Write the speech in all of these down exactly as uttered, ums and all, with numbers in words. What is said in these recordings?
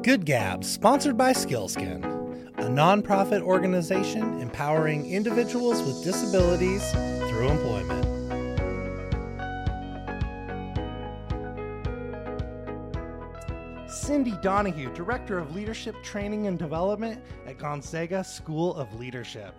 Good Gabs, sponsored by Skillskin, a nonprofit organization empowering individuals with disabilities through employment. Cindy Donahue, Director of Leadership Training and Development at Gonzaga School of Leadership.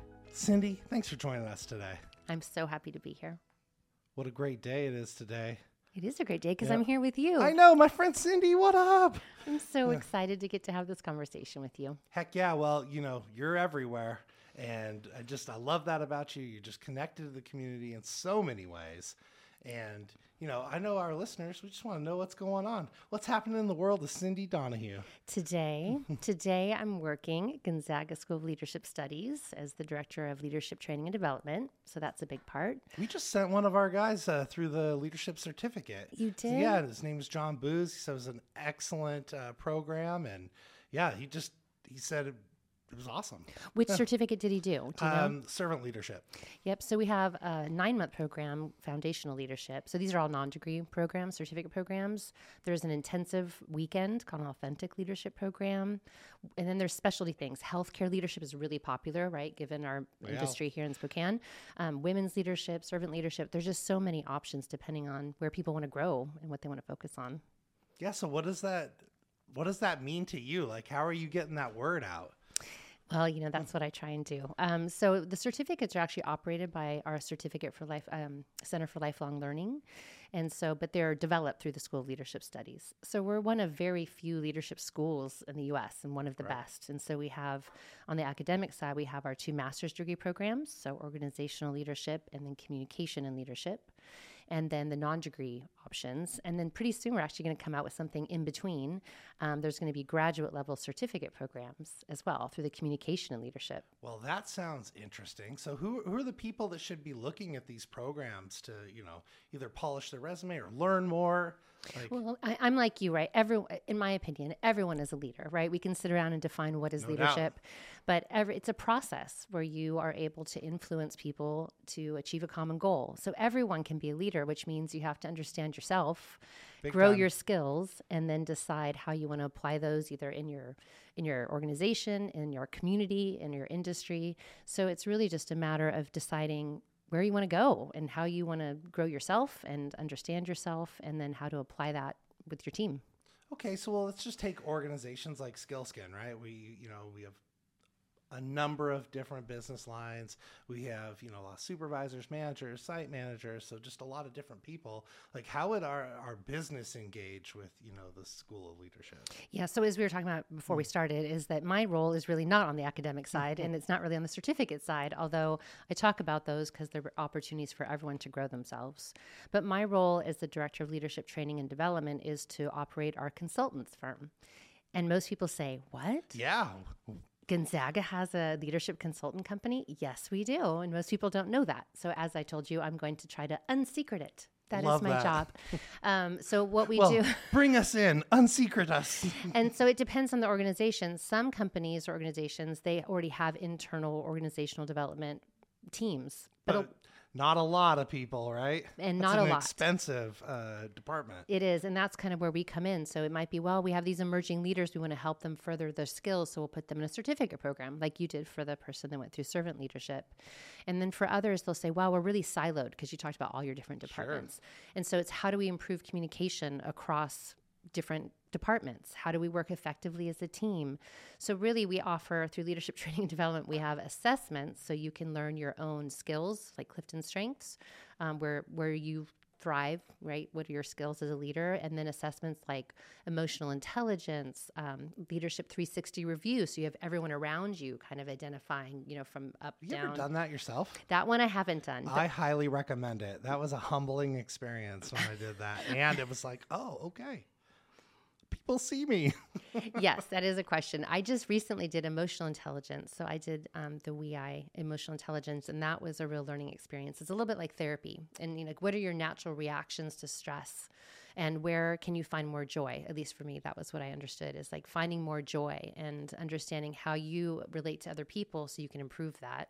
Cindy, thanks for joining us today. I'm so happy to be here. What a great day it is today. It is a great day because Yep. I'm here with you. I know, my friend Cindy, what up? I'm so excited to get to have this conversation with you. Heck yeah, well, you know, you're everywhere. And I just, I love that about you. You're just connected to the community in so many ways. And, you know, I know our listeners, we just want to know what's going on. What's happening in the world of Cindy Donahue? Today, today I'm working at Gonzaga School of Leadership Studies as the Director of Leadership Training and Development. So that's a big part. We just sent one of our guys uh, through the leadership certificate. You did? So, yeah, his name is John Booz. He said it was an excellent uh, program. And yeah, he just, he said it, it was awesome. Which certificate did he do? Do you know? Um, servant leadership. Yep. So we have a nine-month program, foundational leadership. So these are all non-degree programs, certificate programs. There's an intensive weekend called an authentic leadership program. And then there's specialty things. Healthcare leadership is really popular, right, given our Yeah. industry here in Spokane. Um, women's leadership, servant leadership. There's just so many options depending on where people want to grow and what they want to focus on. Yeah, so what does that, what does that mean to you? Like, how are you getting that word out? Well, you know, that's what I try and do. Um, so the certificates are actually operated by our Certificate for Life um, Center for Lifelong Learning. And so, but they're developed through the School of Leadership Studies. So we're one of very few leadership schools in the U S and one of the Right. best. And so we have, on the academic side, we have our two master's degree programs, so organizational leadership and then communication and leadership, and then the non-degree options. And then pretty soon we're actually going to come out with something in between. Um, there's going to be graduate level certificate programs as well through the communication and leadership. Well, that sounds interesting. So who, who are the people that should be looking at these programs to, you know, either polish their resume or learn more? Like, Well, I, I'm like you, right? Every, in my opinion, everyone is a leader, right? We can sit around and define what is No doubt. leadership, but every, it's a process where you are able to influence people to achieve a common goal. So everyone can be a leader, which means you have to understand yourself, Big grow time. your skills, and then decide how you want to apply those either in your in your organization, in your community, in your industry. So it's really just a matter of deciding where you want to go and how you want to grow yourself and understand yourself, and then how to apply that with your team. okay, so well, let's just take organizations like Skillskin, right? We, you know, we have a number of different business lines. We have, you know, a lot of supervisors, managers, site managers, so just a lot of different people. Like, how would our, our business engage with, you know, the School of Leadership? Yeah, so as we were talking about before we started, is that my role is really not on the academic side, and it's not really on the certificate side, although I talk about those because they're opportunities for everyone to grow themselves. But my role as the Director of Leadership Training and Development is to operate our consultants firm. And most people say, what? Yeah. Gonzaga has a leadership consultant company? Yes, we do. And most people don't know that. So as I told you, I'm going to try to unsecret it. That Love is my that. job. Um, so what we Well, do... bring us in, unsecret us. And so it depends on the organization. Some companies or organizations, they already have internal organizational development teams. But, But not a lot of people, right? And That's not a an lot. expensive uh, department. it is, and that's kind of where we come in. So it might be, well, we have these emerging leaders. We want to help them further their skills. So we'll put them in a certificate program like you did for the person that went through servant leadership. And then for others, they'll say, wow, we're really siloed because you talked about all your different departments. And so it's how do we improve communication across different departments? How do we work effectively as a team? So really we offer through leadership training and development, we have assessments so you can learn your own skills like Clifton Strengths, um, where, where you thrive, right? What are your skills as a leader? And then assessments like emotional intelligence, um, leadership three sixty review. So you have everyone around you kind of identifying, you know, from up, You down. ever done that yourself? That one I haven't done. but- I highly recommend it. That was a humbling experience when I did that. And it was like, oh, okay. People see me. Yes, that is a question. I just recently did emotional intelligence. So I did um, the W E I emotional intelligence, and that was a real learning experience. It's a little bit like therapy. And, you know, what are your natural reactions to stress? And where can you find more joy? At least for me, that was what I understood, is like finding more joy and understanding how you relate to other people so you can improve that.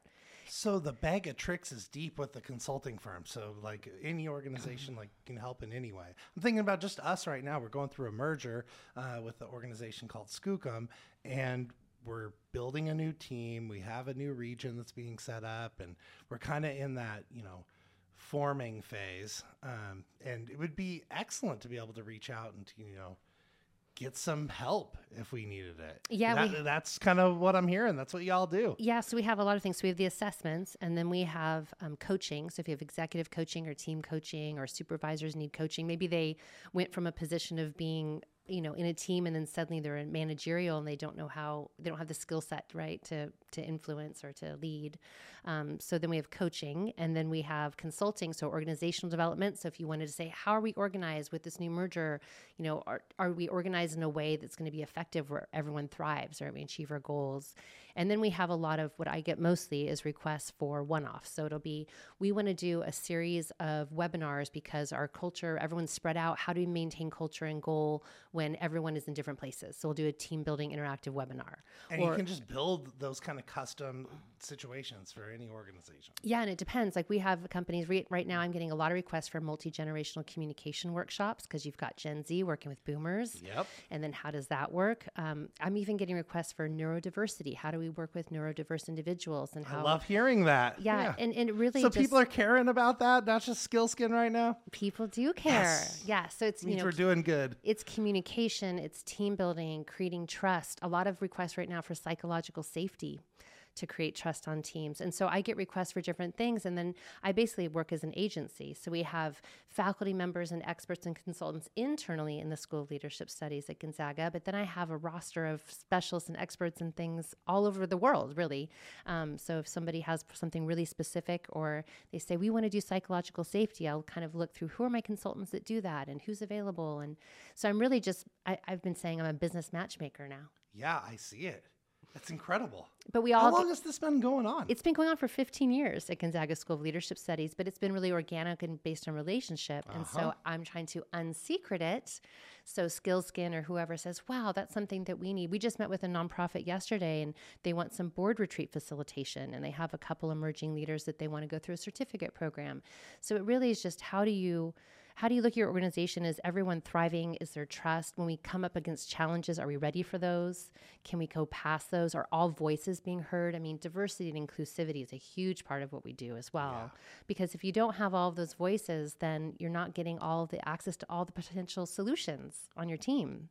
So the bag of tricks is deep with the consulting firm. So like any organization like can help in any way. I'm thinking about just us right now. We're going through a merger uh, with an organization called Skookum, and we're building a new team. We have a new region that's being set up, and we're kind of in that, you know, forming phase. Um, and it would be excellent to be able to reach out and to, you know, get some help if we needed it. Yeah, that, we, that's kind of what I'm hearing. That's what y'all do. Yeah, so we have a lot of things. So we have the assessments, and then we have um, coaching. So if you have executive coaching or team coaching, or supervisors need coaching, maybe they went from a position of being, you know, in a team, and then suddenly they're in managerial and they don't know how, they don't have the skill set, right, to to influence or to lead. Um, so then we have coaching, and then we have consulting, so organizational development. So if you wanted to say, how are we organized with this new merger? You know, are, are we organized in a way that's going to be effective where everyone thrives, or we achieve our goals? And then we have a lot of what I get mostly is requests for one-offs. So it'll be, we want to do a series of webinars because our culture, everyone's spread out. How do we maintain culture and goal when everyone is in different places? So we'll do a team building interactive webinar. And or, you can just build those kind of custom situations for any organization. Yeah, and it depends. Like we have companies, re- right now I'm getting a lot of requests for multi-generational communication workshops because you've got Gen Z working with boomers. Yep. And then how does that work? Um, I'm even getting requests for neurodiversity. How do we work with neurodiverse individuals? And how I love hearing that. Yeah, yeah. And, and it really So just, people are caring about that, not just Skillskin right now? people do care. Yes. Yeah, so it's, you Means know, we're doing good. it's communication, it's team building, creating trust. A lot of requests right now for psychological safety to create trust on teams. And so I get requests for different things. And then I basically work as an agency. So we have faculty members and experts and consultants internally in the School of Leadership Studies at Gonzaga. But then I have a roster of specialists and experts and things all over the world, really. Um, so if somebody has something really specific, or they say, we want to do psychological safety, I'll kind of look through who are my consultants that do that and who's available. And so I'm really just, I, I've been saying I'm a business matchmaker now. Yeah, I see it. That's incredible. But we all How get, long has this been going on? It's been going on for fifteen years at Gonzaga School of Leadership Studies, but it's been really organic and based on relationship. Uh-huh. And so I'm trying to unsecret it. So Skillskin or whoever says, wow, that's something that we need. We just met with a nonprofit yesterday, and they want some board retreat facilitation, and they have a couple emerging leaders that they want to go through a certificate program. So it really is just how do you... How do you look at your organization? Is everyone thriving? Is there trust? When we come up against challenges, are we ready for those? Can we go past those? Are all voices being heard? I mean, diversity and inclusivity is a huge part of what we do as well. Yeah. Because if you don't have all of those voices, then you're not getting all of the access to all the potential solutions on your team.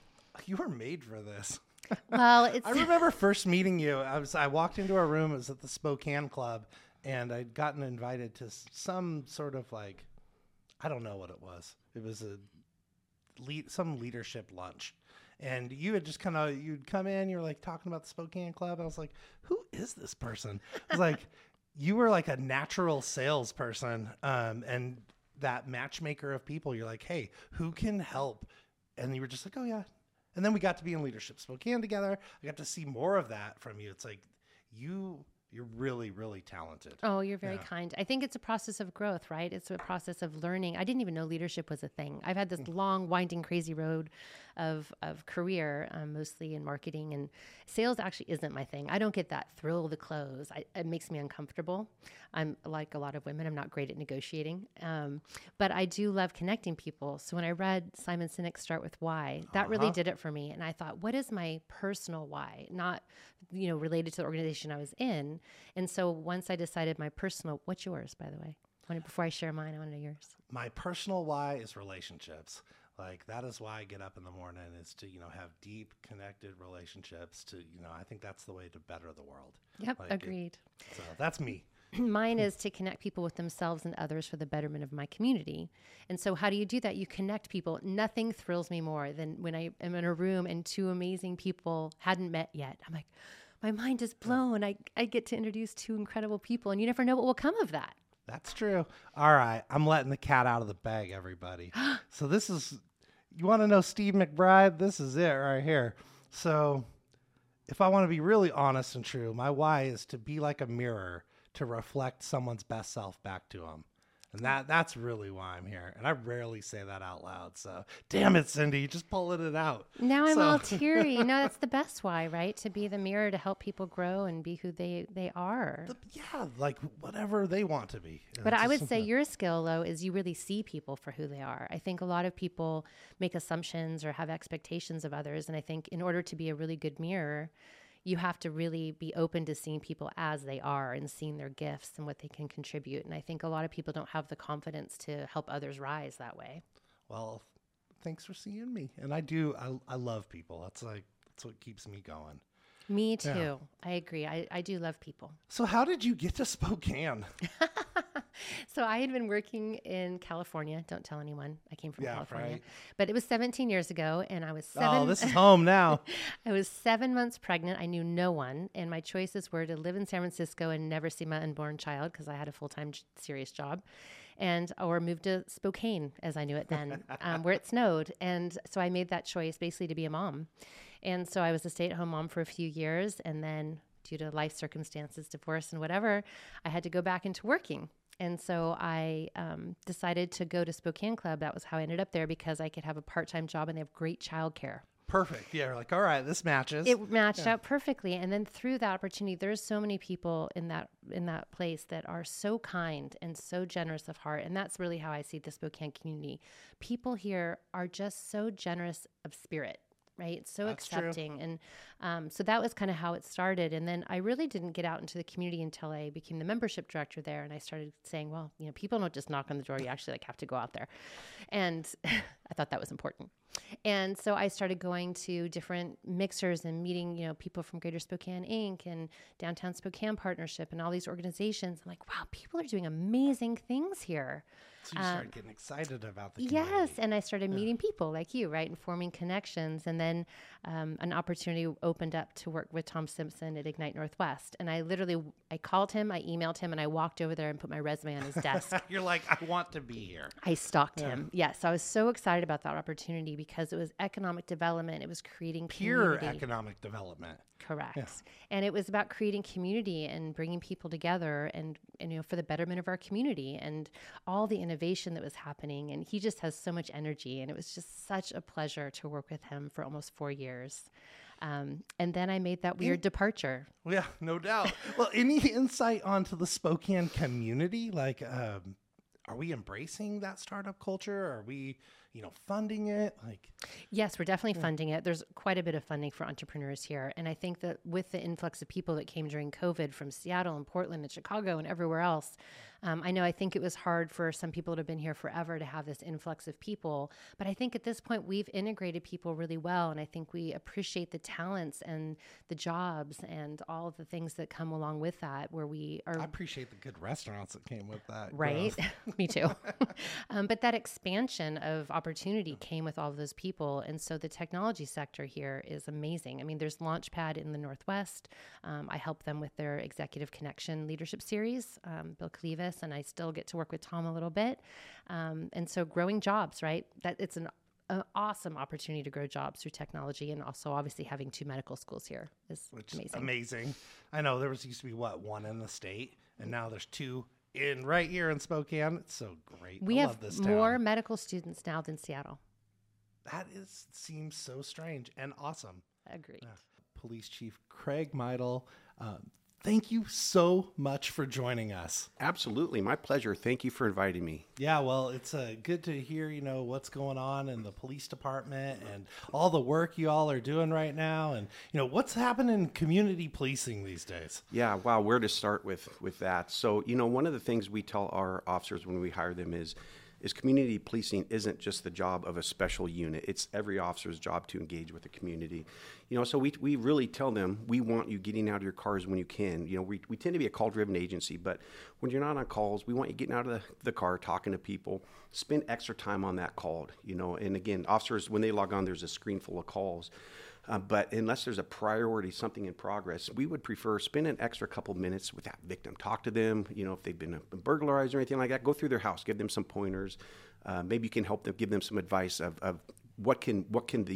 You were made for this. Well, it's... I remember first meeting you. I was I walked into our room. It was at the Spokane Club, and I'd gotten invited to some sort of like, I don't know what it was. It was a lead, some leadership lunch. And you had just kind of, you'd come in, you're like talking about the Spokane Club. I was like, who is this person? I was like, you were like a natural salesperson um, and that matchmaker of people. You're like, hey, who can help? And you were just like, oh, yeah. And then we got to be in Leadership Spokane together. I got to see more of that from you. It's like, you... You're really, really talented. Oh, you're very yeah. kind. I think it's a process of growth, right? It's a process of learning. I didn't even know leadership was a thing. I've had this mm. long, winding, crazy road of of career, um, mostly in marketing, and sales actually isn't my thing. I don't get that thrill of the close. I, it makes me uncomfortable. I'm like a lot of women. I'm not great at negotiating, um, but I do love connecting people. So when I read Simon Sinek's Start With Why, that uh-huh. really did it for me. And I thought, what is my personal why? Not, you know, related to the organization I was in. And so once I decided my personal, what's yours, by the way? Before I share mine, I want to know yours. My personal why is relationships. Like, that is why I get up in the morning, is to, you know, have deep, connected relationships to, you know, I think that's the way to better the world. Yep, like agreed. It, so that's me. Mine is to connect people with themselves and others for the betterment of my community. And so how do you do that? You connect people. Nothing thrills me more than when I am in a room and two amazing people hadn't met yet. I'm like, my mind is blown. I, I get to introduce two incredible people, and you never know what will come of that. That's true. All right. I'm letting the cat out of the bag, everybody. So this is, you want to know Steve McBride? This is it right here. So if I want to be really honest and true, my why is to be like a mirror to reflect someone's best self back to them. And that that's really why I'm here. And I rarely say that out loud. So, damn it, Cindy, just pulling it out. Now I'm So- all teary. No, that's the best why, right? To be the mirror to help people grow and be who they, they are. The- yeah, like whatever they want to be. But It's I just would say something- your skill, though, is you really see people for who they are. I think a lot of people make assumptions or have expectations of others. And I think in order to be a really good mirror, you have to really be open to seeing people as they are and seeing their gifts and what they can contribute. And I think a lot of people don't have the confidence to help others rise that way. Well, thanks for seeing me. And I do, I, I love people. That's like, that's what keeps me going. Me too. Yeah. I agree. I, I do love people. So how did you get to Spokane? So I had been working in California. Don't tell anyone. I came from Yeah, California. right. But it was seventeen years ago, and I was seven. Oh, this is home now. I was seven months pregnant. I knew no one, and my choices were to live in San Francisco and never see my unborn child because I had a full-time j- serious job, and or move to Spokane, as I knew it then, um, where it snowed. And so I made that choice basically to be a mom. And so I was a stay-at-home mom for a few years, and then due to life circumstances, divorce and whatever, I had to go back into working. And so I um, decided to go to Spokane Club. That was how I ended up there because I could have a part-time job and they have great childcare. Perfect. Yeah, we're like, all right, this matches. It matched out perfectly. And then through that opportunity, there's so many people in that in that place that are so kind and so generous of heart. And that's really how I see the Spokane community. People here are just so generous of spirit. Right. So That's true. accepting. And um, so that was kind of how it started. And then I really didn't get out into the community until I became the membership director there. And I started saying, well, you know, people don't just knock on the door. You actually like have to go out there. And I thought that was important. And so I started going to different mixers and meeting, you know, people from Greater Spokane Incorporated and Downtown Spokane Partnership and all these organizations. I'm like, wow, people are doing amazing things here. So you started getting excited about the community. Yes, and I started meeting people like you, right, and forming connections. And then um, an opportunity opened up to work with Tom Simpson at Ignite Northwest. And I literally, I called him, I emailed him, and I walked over there and put my resume on his desk. You're like, I want to be here. I stalked him. Yes, I was so excited about that opportunity because it was economic development. It was creating Pure community. economic development. Correct. Yeah. And it was about creating community and bringing people together and, and, you know, for the betterment of our community and all the innovation that was happening. And he just has so much energy. And it was just such a pleasure to work with him for almost four years. Um, and then I made that weird departure. Yeah, no doubt. Well, any insight onto the Spokane community? Like, um, are we embracing that startup culture? Are we, you know, funding it? Like, Yes, we're definitely funding it. There's quite a bit of funding for entrepreneurs here. And I think that with the influx of people that came during COVID from Seattle and Portland and Chicago and everywhere else, um, I know I think it was hard for some people that have been here forever to have this influx of people. But I think at this point, we've integrated people really well. And I think we appreciate the talents and the jobs and all of the things that come along with that, where we are I appreciate the good restaurants that came with that. right? growth. Me too. um, but that expansion of opportunity came with all of those people. And so the technology sector here is amazing. I mean, there's Launchpad in the Northwest. Um, I help them with their Executive Connection Leadership Series, um, Bill Clevis, and I still get to work with Tom a little bit. Um, and so growing jobs, right? That it's an an awesome opportunity to grow jobs through technology, and also obviously having two medical schools here is Which amazing. is amazing. I know there was used to be, what, one in the state, and now there's two in right here in Spokane. It's so great. We I have love this more town. medical students now than Seattle. That is seems so strange and awesome. Agreed. Police Chief Craig Meidel, um, thank you so much for joining us. Absolutely. My pleasure. Thank you for inviting me. Yeah, well, it's uh, good to hear, you know, what's going on in the police department and all the work you all are doing right now. And, you know, what's happening in community policing these days? Yeah, wow, where to start with with that. So, you know, one of the things we tell our officers when we hire them is is community policing isn't just the job of a special unit. It's every officer's job to engage with the community. You know, so we we really tell them we want you getting out of your cars when you can. You know, we, we tend to be a call-driven agency, but when you're not on calls, we want you getting out of the, the car, talking to people, spend extra time on that call, you know. And again, officers, when they log on, there's a screen full of calls. Uh, but unless there's a priority, something in progress, we would prefer spend an extra couple minutes with that victim. Talk to them, you know, if they've been burglarized or anything like that, go through their house, give them some pointers. Uh, maybe you can help them, give them some advice of, of what can what can the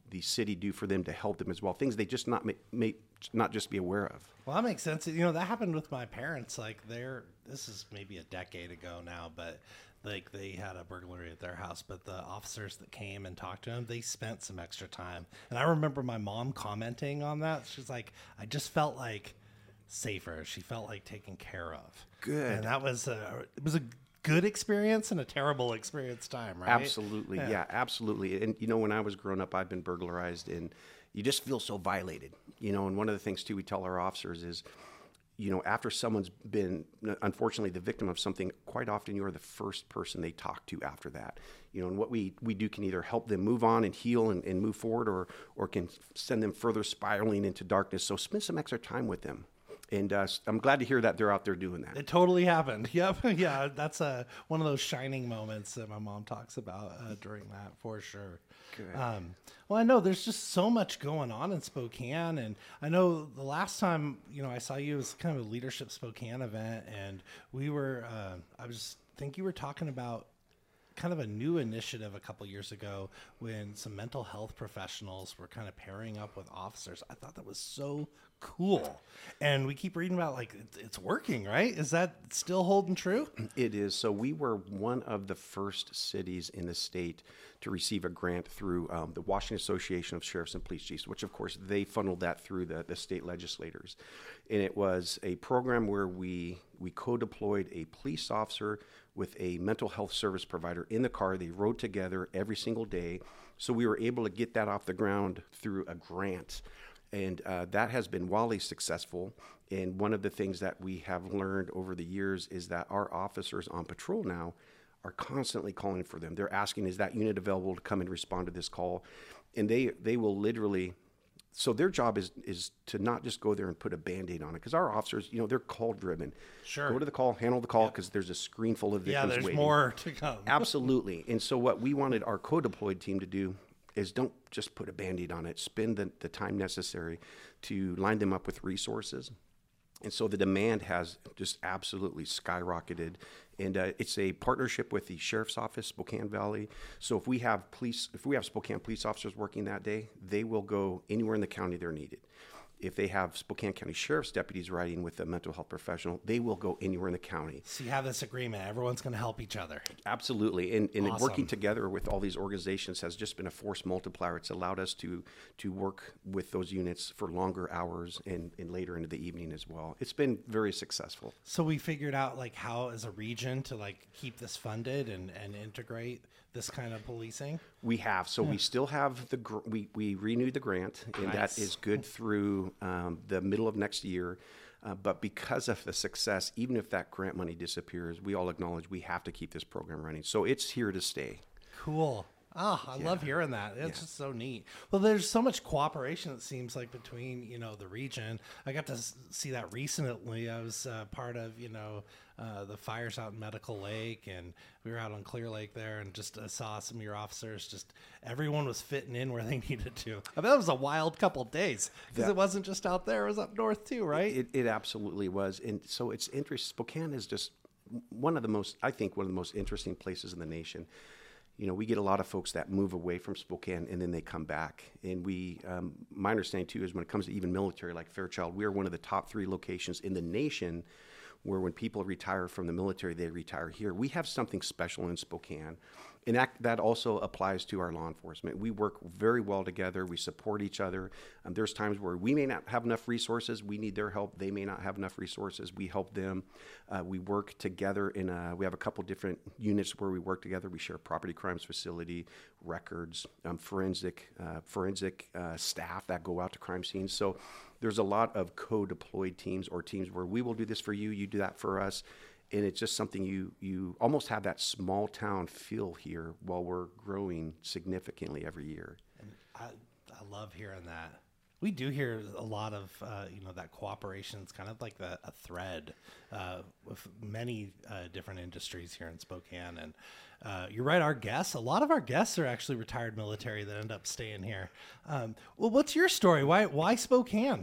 the city do for them to help them as well? Things they just not may, may not just be aware of. Well, that makes sense. You know, that happened with my parents. Like, they're, this is maybe a decade ago now, but like they had a burglary at their house, but the officers that came and talked to them, they spent some extra time. And I remember my mom commenting on that. She's like, I just felt like safer. She felt like taken care of. Good. And that was a, it was a good experience and a terrible experience time, right? Absolutely. Yeah. Yeah, absolutely. And, you know, when I was growing up, I've been burglarized, and you just feel so violated, you know, and one of the things, too, we tell our officers is, you know, after someone's been, unfortunately, the victim of something, quite often you are the first person they talk to after that. You know, and what we, we do can either help them move on and heal and, and move forward, or, or can send them further spiraling into darkness. So spend some extra time with them. And uh, I'm glad to hear that they're out there doing that. It totally happened. Yep. Yeah, that's a, one of those shining moments that my mom talks about uh, during that, for sure. Good. Um, well, I know there's just so much going on in Spokane. And I know the last time, you know, I saw you, it was kind of a Leadership Spokane event. And we were, uh, I was think you were talking about kind of a new initiative a couple years ago when some mental health professionals were kind of pairing up with officers. I thought that was so cool. And we keep reading about like it's, it's working, right? Is that still holding true? It is. So we were one of the first cities in the state to receive a grant through um, the Washington Association of Sheriffs and Police Chiefs, which of course they funneled that through the, the state legislators. And it was a program where we we co-deployed a police officer with a mental health service provider in the car. They rode together every single day. So we were able to get that off the ground through a grant. And uh, that has been wildly successful. And one of the things that we have learned over the years is that our officers on patrol now are constantly calling for them. They're asking, is that unit available to come and respond to this call? And they they will literally, so their job is is to not just go there and put a Band-Aid on it. Because our officers, you know, they're call driven. Sure. Go to the call, handle the call, because yep. there's a screen full of victims Yeah, there's waiting. more to come. Absolutely. And so what we wanted our co-deployed team to do is don't just put a Band-Aid on it. Spend the, the time necessary to line them up with resources. And so the demand has just absolutely skyrocketed. And uh, it's a partnership with the Sheriff's Office, Spokane Valley. So if we have police, if we have Spokane police officers working that day, they will go anywhere in the county they're needed. If they have Spokane County Sheriff's deputies riding with a mental health professional, they will go anywhere in the county. So you have this agreement. Everyone's going to help each other. Absolutely. And, and Awesome. working together with all these organizations has just been a force multiplier. It's allowed us to to work with those units for longer hours and, and later into the evening as well. It's been very successful. So we figured out like how as a region to like keep this funded and, and integrate this kind of policing. We have. So we still have the, gr- we, we renewed the grant, and Nice. that is good through um, the middle of next year. Uh, but because of the success, even if that grant money disappears, we all acknowledge we have to keep this program running. So it's here to stay. Cool. Oh, I love hearing that. It's Yeah. just so neat. Well, there's so much cooperation, it seems like, between, you know, the region. I got to s- see that recently. I was uh, part of, you know, uh, the fires out in Medical Lake, and we were out on Clear Lake there, and just uh, saw some of your officers. Just everyone was fitting in where they needed to. I bet it was a wild couple days, because That- it wasn't just out there. It was up north, too, right? It, it absolutely was. And so it's interesting. Spokane is just one of the most, I think, one of the most interesting places in the nation. You know, we get a lot of folks that move away from Spokane and then they come back. And we, um, my understanding too is when it comes to even military like Fairchild, we are one of the top three locations in the nation where when people retire from the military, they retire here. We have something special in Spokane. And that, that also applies to our law enforcement. We work very well together. We support each other. Um, there's times where we may not have enough resources. We need their help. They may not have enough resources. We help them. Uh, we work together in a, we have a couple different units where we work together. We share a property crimes facility, records, um, forensic, uh, forensic uh, staff that go out to crime scenes. So there's a lot of co-deployed teams or teams where we will do this for you, you do that for us. And it's just something you, you almost have that small town feel here while we're growing significantly every year. And I, I love hearing that. We do hear a lot of, uh, you know, that cooperation. It's kind of like the, a thread uh, with many uh, different industries here in Spokane. And uh, you're right, our guests, a lot of our guests are actually retired military that end up staying here. Um, well, what's your story? Why, why Spokane?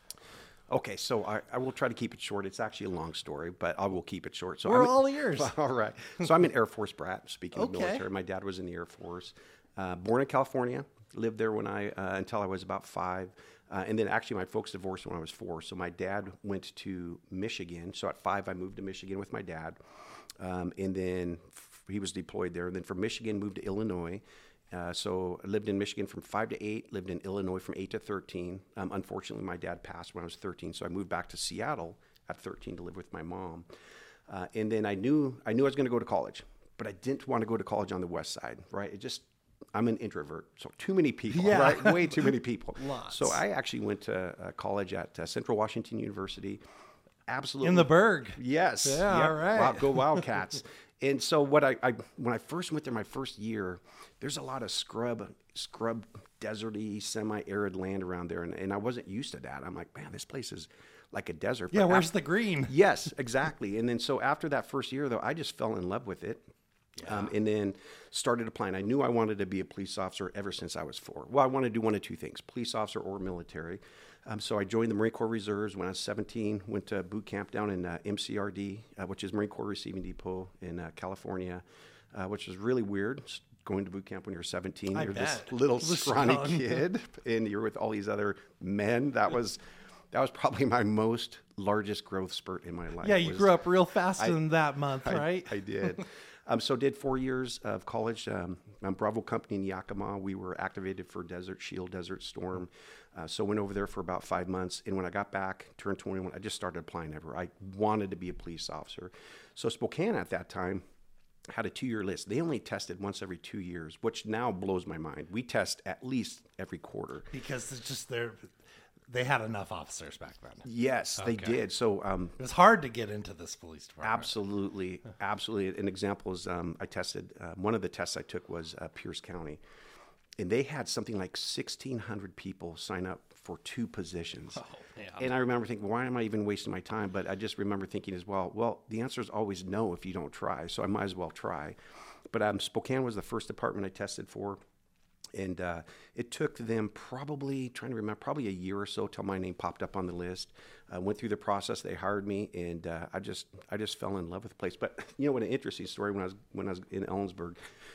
Okay, so I, I will try to keep it short. It's actually a long story, but I will keep it short. So We're I'm, all ears. All right. So I'm an Air Force brat, speaking Okay. of military. My dad was in the Air Force. Uh, born in California, lived there when I uh, until I was about five. Uh, and then actually my folks divorced when I was four. So my dad went to Michigan. So at five, I moved to Michigan with my dad. Um, and then f- he was deployed there. And then from Michigan, moved to Illinois. Uh, so I lived in Michigan from five to eight, lived in Illinois from eight to thirteen. Um, unfortunately, my dad passed when I was thirteen. So I moved back to Seattle at thirteen to live with my mom. Uh, and then I knew I knew I was going to go to college, but I didn't want to go to college on the west side, right? It just, I'm an introvert, so too many people, Yeah. right? Way too many people. Lots. So I actually went to uh, college at uh, Central Washington University. Absolutely. In the Berg. Yes. Yeah, Yep. all right. Wow, go Wildcats. And so what I, I, when I first went there my first year, there's a lot of scrub, scrub, deserty, semi-arid land around there. And, and I wasn't used to that. I'm like, man, this place is like a desert. Yeah, But where's af- the green? Yes, exactly. And then so after that first year, though, I just fell in love with it. Um, and then started applying. I knew I wanted to be a police officer ever since I was four. Well, I wanted to do one of two things, police officer or military. Um, so I joined the Marine Corps Reserves when I was seventeen, went to boot camp down in uh, M C R D, uh, which is Marine Corps Receiving Depot in uh, California, uh, which was really weird. Just going to boot camp when you're seventeen. I You're bet. this little The scrawny scrawny. kid, and you're with all these other men. That was that was probably my most largest growth spurt in my life. Yeah, you was- grew up real fast I- in that month, I, right? I did. Um, so did four years of college. Um, um, Bravo Company in Yakima. We were activated for Desert Shield, Desert Storm. Uh, so went over there for about five months. And when I got back, turned twenty-one, I just started applying everywhere. I wanted to be a police officer. So Spokane at that time had a two-year list. They only tested once every two years, which now blows my mind. We test at least every quarter. Because it's just they're, they had enough officers back then. Yes, they Okay. did. So um, It was hard to get into this police department. Absolutely, absolutely. An example is um, I tested. Uh, one of the tests I took was uh, Pierce County, and they had something like sixteen hundred people sign up for two positions. Oh, man. And I remember thinking, why am I even wasting my time? But I just remember thinking as well. Well, the answer is always no if you don't try. So I might as well try. But um, Spokane was the first department I tested for. And uh, it took them probably, trying to remember, probably a year or so till my name popped up on the list. I went through the process. They hired me, and uh, I just, I just fell in love with the place. But you know what? An interesting story when I was, when I was in Ellensburg.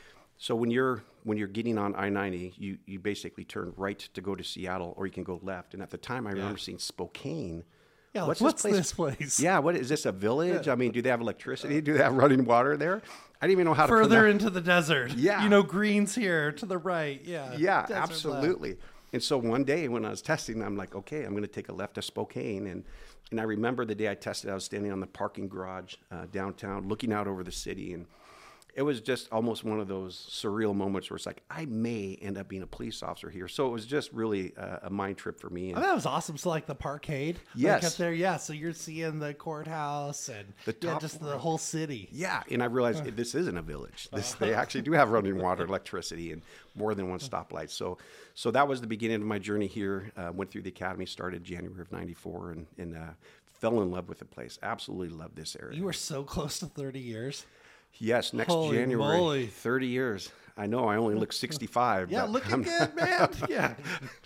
So when you're, when you're getting on I ninety, you, you basically turn right to go to Seattle, or you can go left. And at the time, I remember seeing Spokane. Yeah, like, What's what's, this place? this place? Yeah, what is this? A village? I mean, do they have electricity? Do they have running water there? I didn't even know how to Further pronounce- into the desert. Yeah. You know, green's here to the right. Yeah. Yeah, desert left. absolutely. And so one day when I was testing, I'm like, okay, I'm going to take a left to Spokane. And and I remember the day I tested, I was standing on the parking garage uh, downtown, looking out over the city. And it was just almost one of those surreal moments where it's like, I may end up being a police officer here. So it was just really a, a mind trip for me. Oh, And that was awesome. So like the parkade, Yes. like up there, yeah. So you're seeing the courthouse and The yeah, top just the floor. whole city. yeah, and I realized this isn't a village. This they actually do have running water, electricity, and more than one stoplight. So, so that was the beginning of my journey here. Uh, went through the academy, started January of ninety-four, and and uh, fell in love with the place. Absolutely loved this area. You were so close to thirty years. Yes, next Holy January, moly. thirty years. I know I only look sixty-five. Yeah, but looking I'm- good, man. Yeah.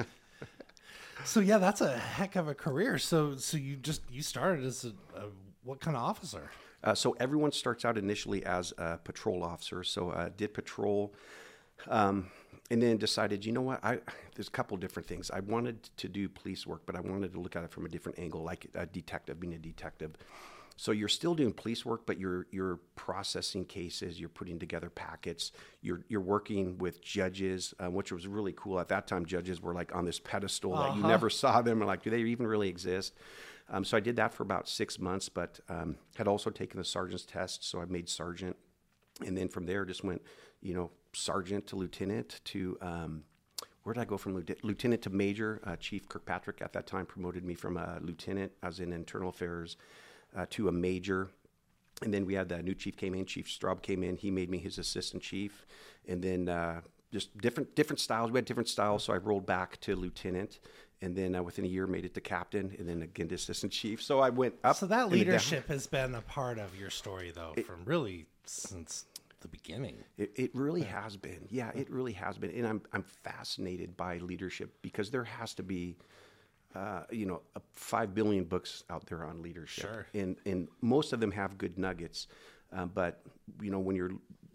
So yeah, that's a heck of a career. So so you just you started as a, a what kind of officer? Uh, so everyone starts out initially as a patrol officer. So uh, did patrol, um, and then decided, you know what? I there's a couple different things. I wanted to do police work, but I wanted to look at it from a different angle, like a detective, being a detective. So you're still doing police work, but you're you're processing cases, you're putting together packets, you're you're working with judges, um, which was really cool. At that time, judges were like on this pedestal that you Uh-huh. never saw them, and like, do they even really exist? Um, so I did that for about six months, but um, had also taken the sergeant's test, so I made sergeant, and then from there just went, you know, sergeant to lieutenant to. Um, Where did I go from lieutenant, lieutenant to major? Uh, Chief Kirkpatrick at that time promoted me from a lieutenant. I was in internal affairs. Uh, to a major, and then we had the new chief came in. Chief Straub came in. He made me his assistant chief, and then uh, just different different styles. We had different styles, so I rolled back to lieutenant, and then uh, within a year made it to captain, and then again to assistant chief. So I went up. So that and then down. leadership has been a part of your story, though, from really since the beginning. It, it really has been. Yeah, it really has been, and I'm I'm fascinated by leadership because there has to be. Uh, you know, uh, five billion books out there on leadership, Sure. and and most of them have good nuggets. Uh, but you know, when you're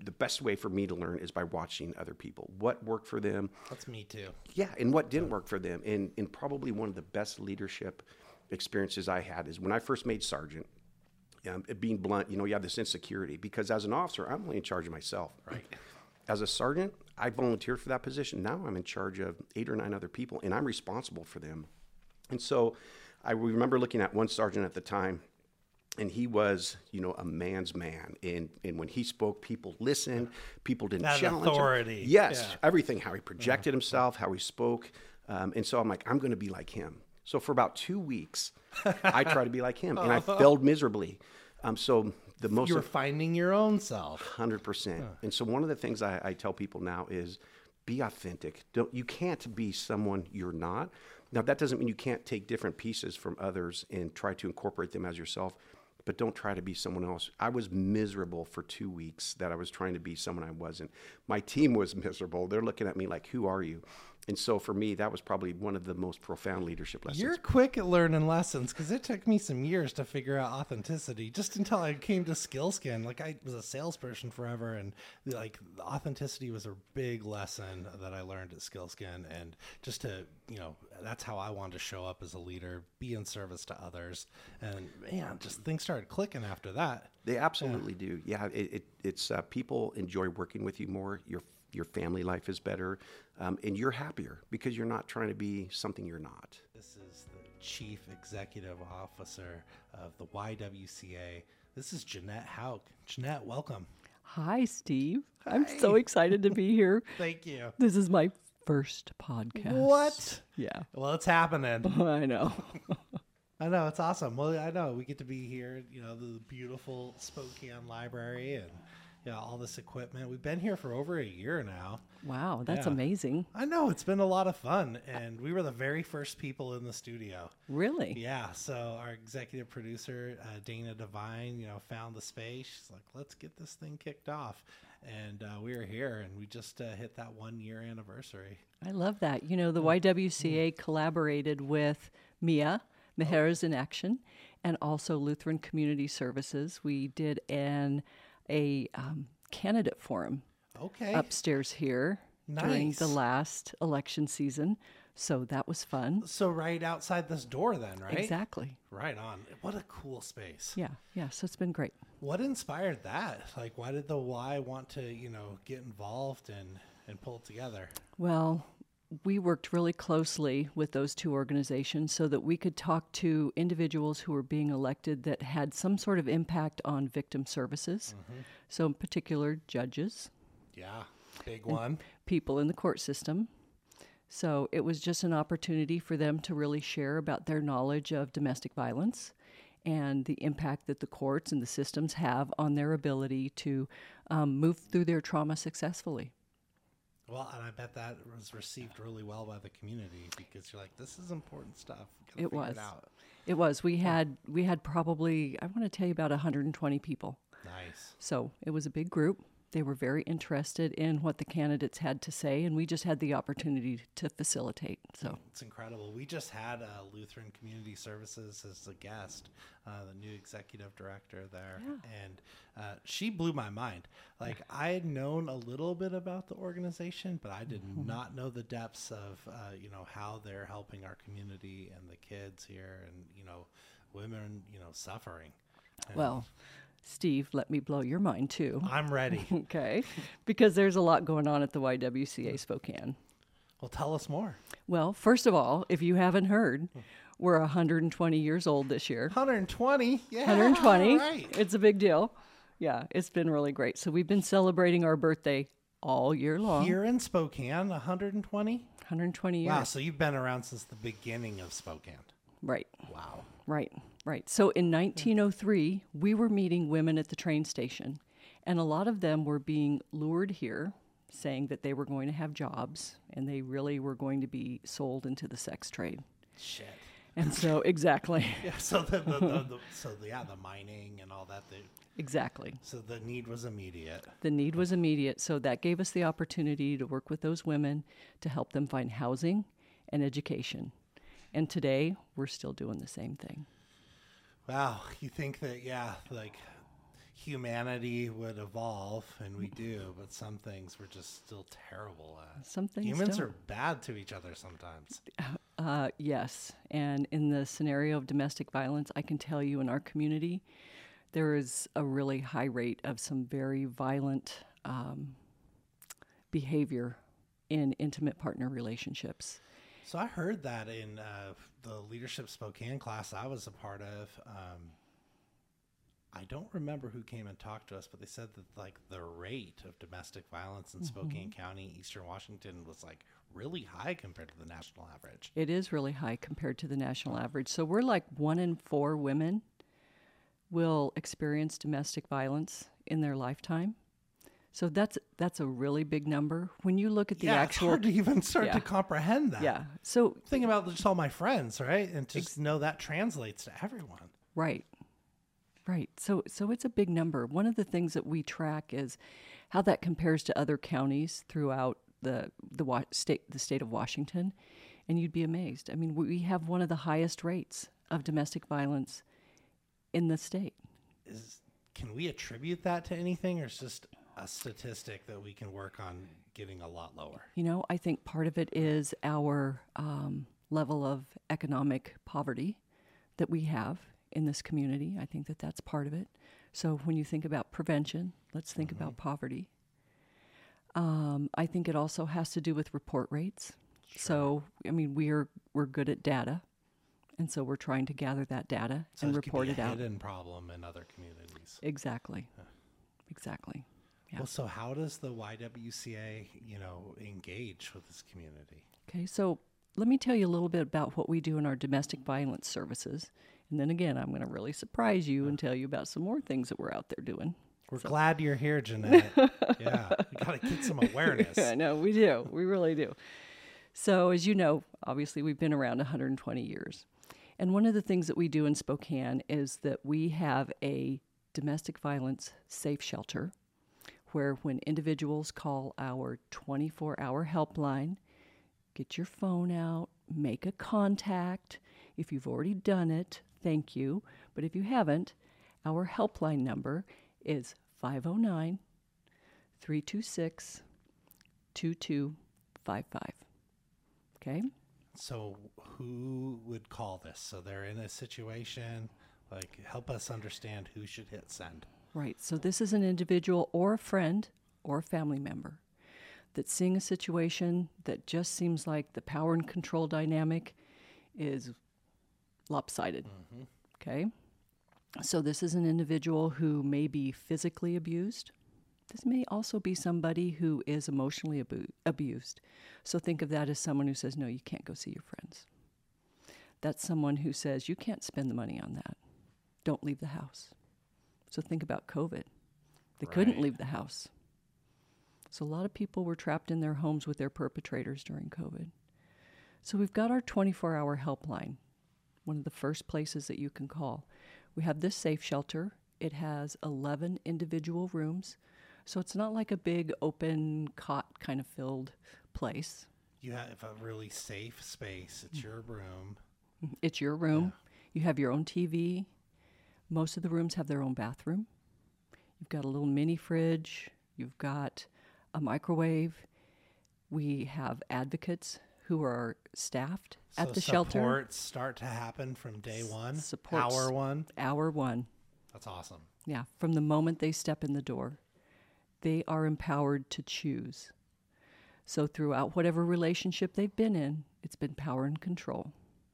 the best way for me to learn is by watching other people. What worked for them? That's me too. Yeah, and what didn't work for them. And, and probably one of the best leadership experiences I had is when I first made sergeant, um, being blunt, you know, you have this insecurity because as an officer, I'm only in charge of myself. Right. As a sergeant, I volunteered for that position. Now I'm in charge of eight or nine other people, and I'm responsible for them. And so I remember looking at one sergeant at the time, and he was, you know, a man's man. And and when he spoke, people listened. People didn't That challenge authority. him. Yes, Yeah. everything, how he projected himself, how he spoke. Um, and so I'm like, I'm going to be like him. So for about two weeks, I tried to be like him, and I failed miserably. Um, so the most You were finding your own self. one hundred percent. And so one of the things I, I tell people now is be authentic. Don't, you can't be someone you're not. Now, that doesn't mean you can't take different pieces from others and try to incorporate them as yourself, but don't try to be someone else. I was miserable for two weeks that I was trying to be someone I wasn't. My team was miserable. They're looking at me like, who are you? And so for me, that was probably one of the most profound leadership lessons. You're quick at learning lessons because it took me some years to figure out authenticity just until I came to Skillskin. Like I was a salesperson forever, and like authenticity was a big lesson that I learned at Skillskin. And just to, you know, that's how I wanted to show up as a leader, be in service to others. And man, just things started clicking after that. They absolutely do. Yeah, it, it, it's uh, people enjoy working with you more. Your your family life is better, um, and you're happier because you're not trying to be something you're not. This is the Chief Executive Officer of the Y W C A. This is Jeanette Hauk. Jeanette, welcome. Hi, Steve. I'm so excited to be here. Thank you. This is my first podcast. What? Yeah. Well, it's happening. I know. I know, it's awesome. Well, I know we get to be here, you know, the beautiful Spokane Library and you know, all this equipment. We've been here for over a year now. Wow, that's Yeah. amazing. I know, it's been a lot of fun. And we were the very first people in the studio. Really? Yeah, so our executive producer, uh, Dana Devine, you know, found the space. She's like, let's get this thing kicked off. And uh, we were here, and we just uh, hit that one-year anniversary. I love that. You know, the Y W C A collaborated with M I A, Mujeres in Action, and also Lutheran Community Services. We did an a um, candidate forum Okay. upstairs here during Nice. the last election season. So that was fun. So right outside this door then, right? Exactly. Right on. What a cool space. Yeah. Yeah. So it's been great. What inspired that? Like, why did the Y want to, you know, get involved and, and pull it together? Well, we worked really closely with those two organizations so that we could talk to individuals who were being elected that had some sort of impact on victim services. Mm-hmm. So, in particular, judges, Yeah, big one. people in the court system. So, it was just an opportunity for them to really share about their knowledge of domestic violence and the impact that the courts and the systems have on their ability to um, move through their trauma successfully. Well, and I bet that was received really well by the community because you're like, this is important stuff. Gotta It figure was. It, out. It was. We had we had probably, I want to tell you, about one hundred twenty people. Nice. So it was a big group. They were very interested in what the candidates had to say, and we just had the opportunity to facilitate. So It's incredible. We just had uh, Lutheran Community Services as a guest, uh, the new executive director there, and uh, she blew my mind. Like, I had known a little bit about the organization, but I did not know the depths of, uh, you know, how they're helping our community and the kids here and, you know, women, you know, suffering. And well, Steve, let me blow your mind too. I'm ready. Okay, because there's a lot going on at the Y W C A Spokane. Well, tell us more. Well, first of all, if you haven't heard, we're one hundred twenty years old this year. one hundred twenty. Yeah. one hundred twenty. Right. It's a big deal. Yeah, it's been really great. So we've been celebrating our birthday all year long. Here in Spokane, one hundred twenty. one hundred twenty years. Wow. So you've been around since the beginning of Spokane. Right. Wow. Right, right. So in nineteen oh three, we were meeting women at the train station, and a lot of them were being lured here, saying that they were going to have jobs, and they really were going to be sold into the sex trade. Shit. And so, exactly, Yeah. So the, the, the, the so the, yeah, the mining and all that. The, exactly. so the need was immediate. The need was immediate, so that gave us the opportunity to work with those women to help them find housing and education. And today, we're still doing the same thing. Wow. You think that, yeah, like, humanity would evolve, and we do, but some things we're just still terrible at. Some things Humans don't. are bad to each other sometimes. Uh, yes. And in the scenario of domestic violence, I can tell you in our community, there is a really high rate of some very violent um, behavior in intimate partner relationships. So I heard that in uh, the Leadership Spokane class I was a part of. Um, I don't remember who came and talked to us, but they said that like the rate of domestic violence in mm-hmm. Spokane County, Eastern Washington, was like really high compared to the national average. It is really high compared to the national average. So we're like one in four women will experience domestic violence in their lifetime. So that's that's a really big number. When you look at the yeah, actual... it's hard to even start yeah. to comprehend that. Yeah. So think about just all my friends, right? And just ex- know that translates to everyone. Right. Right. So so it's a big number. One of the things that we track is how that compares to other counties throughout the the wa- state the state of Washington, and you'd be amazed. I mean, we have one of the highest rates of domestic violence in the state. Is can we attribute that to anything, or is just a statistic that we can work on getting a lot lower? You know, I think part of it is our um, level of economic poverty that we have in this community. I think that that's part of it. So when you think about prevention, let's think mm-hmm. about poverty. Um, I think it also has to do with report rates. Sure. So, I mean, we're we're good at data, and so we're trying to gather that data so and it report could be it a out. Hidden problem in other communities. Exactly. Yeah. Exactly. Yeah. Well, so how does the Y W C A, you know, engage with this community? Okay, so let me tell you a little bit about what we do in our domestic violence services. And then again, I'm going to really surprise you and tell you about some more things that we're out there doing. We're so. glad you're here, Jeanette. Yeah, we got to get some awareness. I know, we do. We really do. So as you know, obviously we've been around one hundred twenty years. And one of the things that we do in Spokane is that we have a domestic violence safe shelter where when individuals call our twenty-four hour helpline, get your phone out, make a contact. If you've already done it, thank you. But if you haven't, our helpline number is five oh nine, three two six, two two five five. Okay? So who would call this? So they're in a situation, like help us understand who should hit send. Right. So this is an individual or a friend or a family member that's seeing a situation that just seems like the power and control dynamic is lopsided. Mm-hmm. Okay? So this is an individual who may be physically abused. This may also be somebody who is emotionally abu- abused. So think of that as someone who says, no, you can't go see your friends. That's someone who says, you can't spend the money on that. Don't leave the house. So think about COVID. They right. couldn't leave the house. So a lot of people were trapped in their homes with their perpetrators during COVID. So we've got our twenty-four hour helpline, one of the first places that you can call. We have this safe shelter. It has eleven individual rooms. So it's not like a big open cot kind of filled place. You have a really safe space. It's your room. It's your room. Yeah. You have your own T V. Most of the rooms have their own bathroom. You've got a little mini fridge. You've got a microwave. We have advocates who are staffed so at the shelter. Supports start to happen from day one, Supports, hour one. Hour one. That's awesome. Yeah, from the moment they step in the door, they are empowered to choose. So throughout whatever relationship they've been in, it's been power and control.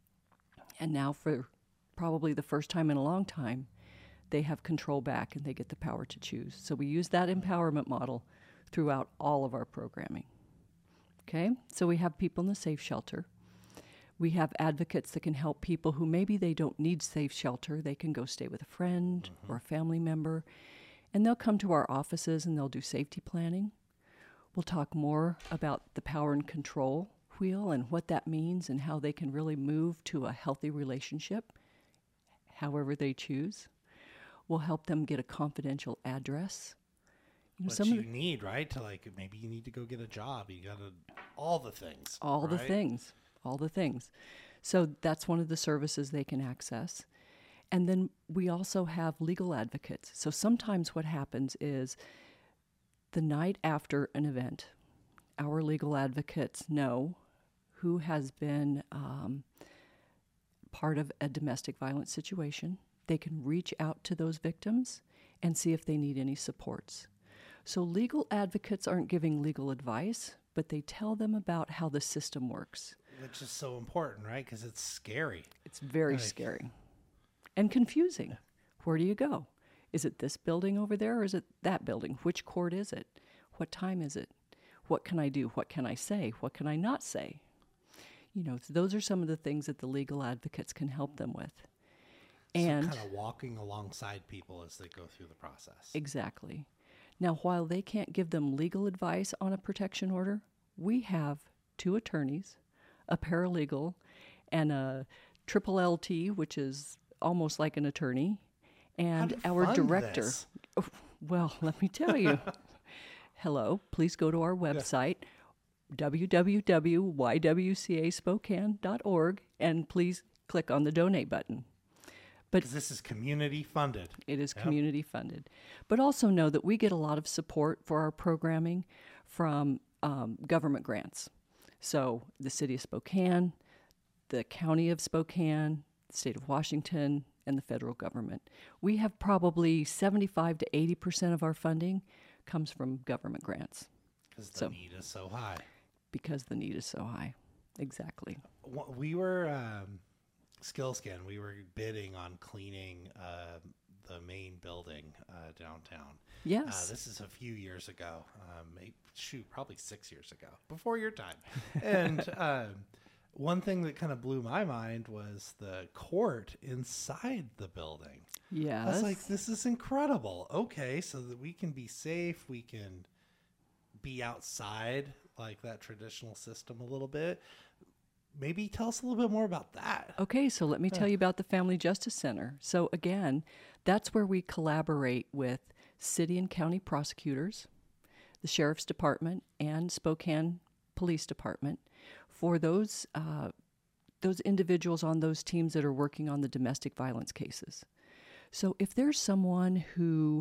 And now for probably the first time in a long time, they have control back and they get the power to choose. So we use that empowerment model throughout all of our programming. Okay, so we have people in the safe shelter. We have advocates that can help people who maybe they don't need safe shelter. They can go stay with a friend mm-hmm. or a family member, and they'll come to our offices and they'll do safety planning. We'll talk more about the power and control wheel and what that means and how they can really move to a healthy relationship, however they choose. We'll help them get a confidential address. You know, what some you of the, need, right? To like, maybe you need to go get a job. You got to, all the things. All right? the things. All the things. So that's one of the services they can access. And then we also have legal advocates. So sometimes what happens is the night after an event, our legal advocates know who has been um, part of a domestic violence situation. They can reach out to those victims and see if they need any supports. So legal advocates aren't giving legal advice, but they tell them about how the system works. Which is so important, right? Because it's scary. It's very Like- scary and confusing. Where do you go? Is it this building over there or is it that building? Which court is it? What time is it? What can I do? What can I say? What can I not say? You know, those are some of the things that the legal advocates can help them with. And so kind of walking alongside people as they go through the process. exactly. Now, while they can't give them legal advice on a protection order, we have two attorneys, a paralegal, and a triple L T, which is almost like an attorney, and How to our fund director. this? Oh, well, let me tell you. Hello, please go to our website, w w w dot y w c a spokane dot org, and please click on the donate button. Because this is community funded. It is Yep. community funded. But also know that we get a lot of support for our programming from um, government grants. So the city of Spokane, the county of Spokane, the state of Washington, and the federal government. We have probably seventy-five to eighty percent of our funding comes from government grants Because the So- need is so high. because the need is so high. Exactly. Wh- We were, um, Skillscan, we were bidding on cleaning uh, the main building uh, downtown. Yes. Uh, this is a few years ago. Um, maybe, shoot, probably six years ago, before your time. And um, one thing that kind of blew my mind was the court inside the building. yes. I was like, this is incredible. Okay, so that we can be safe, we can be outside like that traditional system a little bit. Maybe tell us a little bit more about that. Okay, so let me tell you about the Family Justice Center. So again, that's where we collaborate with city and county prosecutors, the sheriff's department, and Spokane Police Department for those uh, those individuals on those teams that are working on the domestic violence cases. So if there's someone who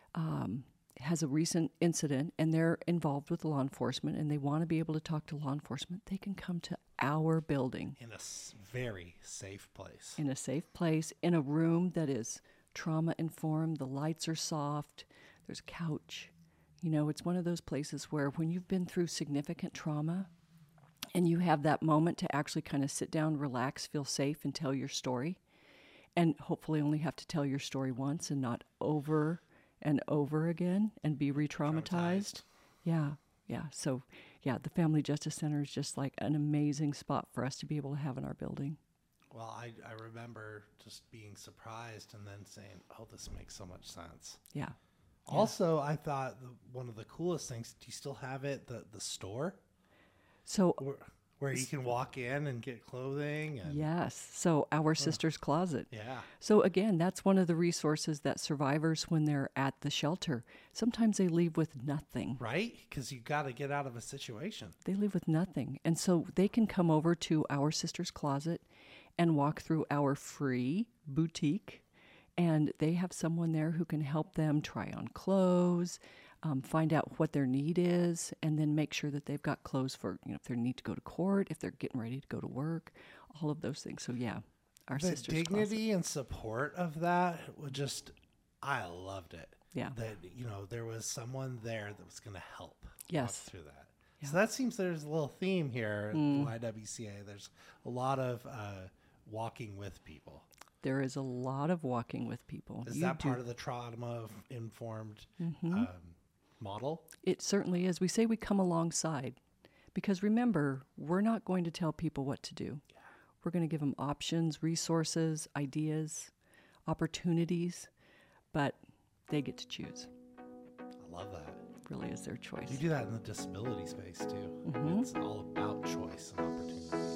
um, has a recent incident and they're involved with law enforcement and they want to be able to talk to law enforcement, they can come to our building In a s- very safe place. in a safe place, in a room that is trauma informed. The lights are soft. There's a couch. You know, it's one of those places where when you've been through significant trauma and you have that moment to actually kind of sit down, relax, feel safe, and tell your story, and hopefully only have to tell your story once and not over and over again and be re-traumatized. Traumatized. Yeah, yeah. So, yeah, the Family Justice Center is just like an amazing spot for us to be able to have in our building. Well, I, I remember just being surprised and then saying, oh, this makes so much sense. Yeah. Also, I thought the, one of the coolest things, do you still have it, the, the store? So, Where, where you can walk in and get clothing? And, yes. So, our sister's closet. Yeah. So, again, that's one of the resources that survivors, when they're at the shelter, sometimes they leave with nothing. Right? Because you got to get out of a situation. They leave with nothing. And so they can come over to our sister's closet and walk through our free boutique. And they have someone there who can help them try on clothes, um, find out what their need is, and then make sure that they've got clothes for, you know, if they need to go to court, if they're getting ready to go to work, all of those things. So, yeah, our The sister's closet. dignity and support of that was just, I loved it. Yeah. That, you know, there was someone there that was going to help Yes. walk through that. So that seems there's a little theme here at Mm. Y W C A. There's a lot of uh, walking with people. There is a lot of walking with people. Is You that do- part of the trauma informed Mm-hmm. um, model? It certainly is. We say we come alongside because remember, we're not going to tell people what to do. We're going to give them options, resources, ideas, opportunities, but they get to choose. I love that. Really is their choice. You do that in the disability space too. Mhm. It's all about choice and opportunity.